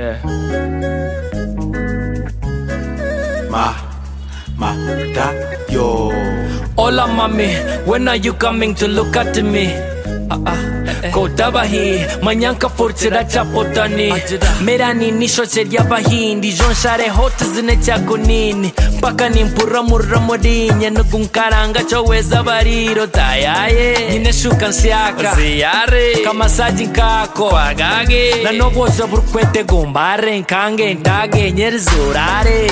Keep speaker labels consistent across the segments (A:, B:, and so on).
A: Yo.
B: Hola mami, when are you coming to look at me? Kotabahi, manyanka furtira chapotani. Merani nisho cheria bahindi, jonshare hot zine chako nini. Paka nimpura murra modinya, nugunkaranga choweza bariro tayaye. Nineshuka nsiaka, ziyare, kama sajin kako, agage. Na nobo zaburkwete gumbare, nkange ntage, nyerizurare.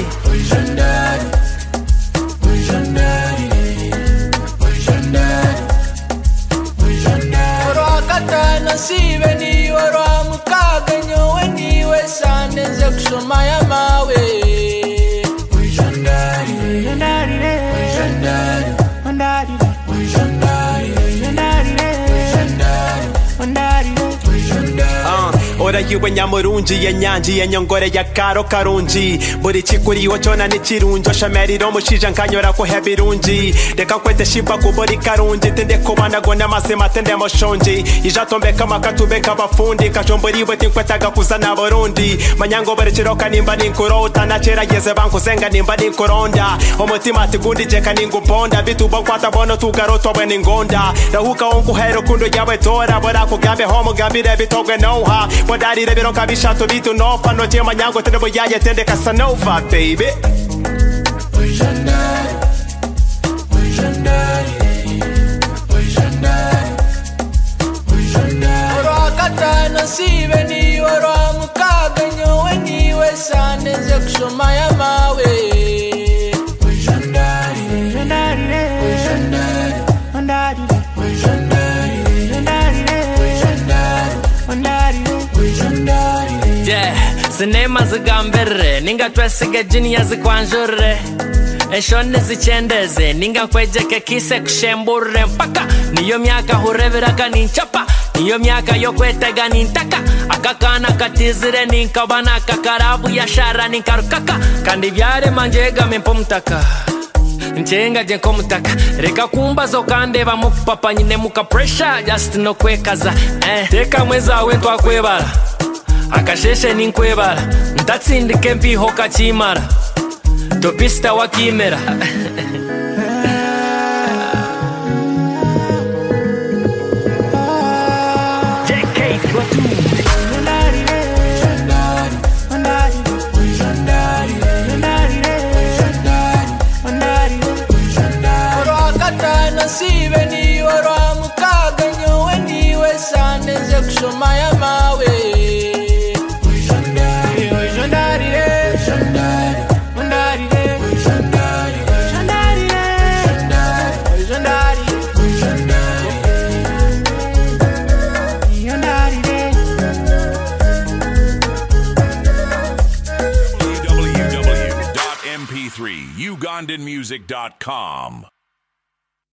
C: Nasibe ni waro mukaga nyowe niwe sande nze kusoma ya mawe
A: Ora yiwe nyamurunji ya nyanji ya nyongore ya karo karunji buri chikuriho chona ni chirunjo shameriro mushija nkanyora ko hebirunji reka kwete shiba ku buri karunji tende kubana gona masema tende moshonji ijatombe kama katube kabafundi kajombori bwe kwetaga kuzana Burundi manyango barechiroka nimba ninkurota nachera yeze banku senga nimba ninkuronda omutima ati je kaningu ponda bitu bankwata bono tugaroto bwe ningonda rahuka onku hero kundo yawe tora bora kugambe homo gambire bitogwe noha Bodari rebero kabisha to bitu no fano je manyango tende boyaye tende Casanova baby
C: Orakata nasibe ni waro mukaga nyowe niwe sande nze kusoma ya mawe
B: Sinema zigambere, ninga twesige jini ya zikwanjure Eshone zichendeze, ninga kwejeke kise kushembure Mpaka, niyo miaka hureviraga ninchapa Niyo miaka yo kwetega nintaka Akakana katizire ninkabana kakarabu ya shara ninkarukaka Kandi vyare manjega mimpomtaka Nchenga jenko mutaka Reka kumbazo kandeba mukupapa nyine muka pressure Just no kwekaza Teka mweza wentu akwebara Akasheshe ninkwebara Ntatsindike mpiho kachimara Topista wakimera
C: Nasibe ni waro mukaga nyowe niwe sande nze kusoma ya mawe
D: www.mp3ugandanmusic.com